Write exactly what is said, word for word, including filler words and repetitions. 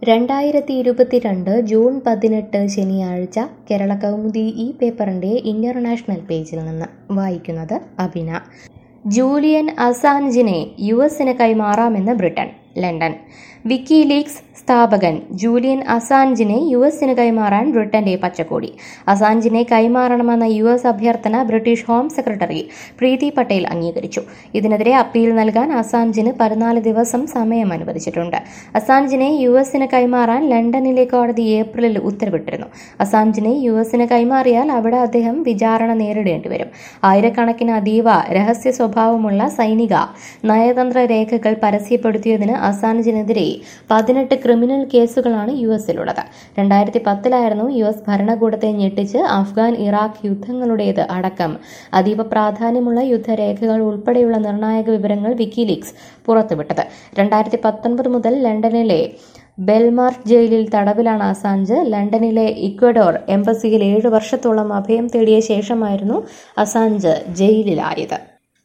രണ്ടായിരത്തി ഇരുപത്തിരണ്ട് ജൂൺ പതിനെട്ട് ശനിയാഴ്ച കേരള കൗമുദി ഈ പേപ്പറിൻ്റെ ഇൻ്റർനാഷണൽ പേജിൽ നിന്ന് വായിക്കുന്നത് അഭിന. ജൂലിയൻ അസാൻജിനെ യു എസിന് കൈമാറാമെന്ന് ബ്രിട്ടൻ. ലണ്ടൻ. വിക്കിലീക്സ് സ്ഥാപകൻ ജൂലിയൻ അസാൻജിനെ യു എസിന് കൈമാറാൻ ബ്രിട്ടന്റെ പച്ചക്കൊടി. അസാൻജിനെ കൈമാറണമെന്ന യു എസ് അഭ്യർത്ഥന British home secretary Preeti Patel അംഗീകരിച്ചു. ഇതിനെതിരെ അപ്പീൽ നൽകാൻ അസാൻജിന് പതിനാല് ദിവസം സമയം അനുവദിച്ചിട്ടുണ്ട്. അസാൻജിനെ യു എസിന് കൈമാറാൻ ലണ്ടനിലെ കോടതി ഏപ്രിലിൽ ഉത്തരവിട്ടിരുന്നു. അസാൻജിനെ യു എസിന് കൈമാറിയാൽ അവിടെ അദ്ദേഹം വിചാരണ നേരിടേണ്ടി വരും. ആയിരക്കണക്കിന് അതീവ രഹസ്യ സ്വഭാവമുള്ള സൈനിക നയതന്ത്ര രേഖകൾ പരസ്യപ്പെടുത്തിയതിന് അസാൻജിനെതിരെ പതിനെട്ട് ക്രിമിനൽ കേസുകളാണ് യു എസിലുള്ളത്. രണ്ടായിരത്തി പത്തിലായിരുന്നു യു എസ് ഭരണകൂടത്തെ ഞെട്ടിച്ച് അഫ്ഗാൻ ഇറാഖ് യുദ്ധങ്ങളുടേത് അടക്കം അതീവ പ്രാധാന്യമുള്ള യുദ്ധരേഖകൾ ഉൾപ്പെടെയുള്ള നിർണായക വിവരങ്ങൾ വിക്കിലീക്സ് പുറത്തുവിട്ടത്. രണ്ടായിരത്തി പത്തൊൻപത് മുതൽ ലണ്ടനിലെ ബെൽമാർഷ് ജയിലിൽ തടവിലാണ് അസാൻജ്. ലണ്ടനിലെ ഇക്വഡോർ എംബസിയിൽ ഏഴ് വർഷത്തോളം അഭയം തേടിയ ശേഷമായിരുന്നു അസാൻജ് ജയിലിലായത്.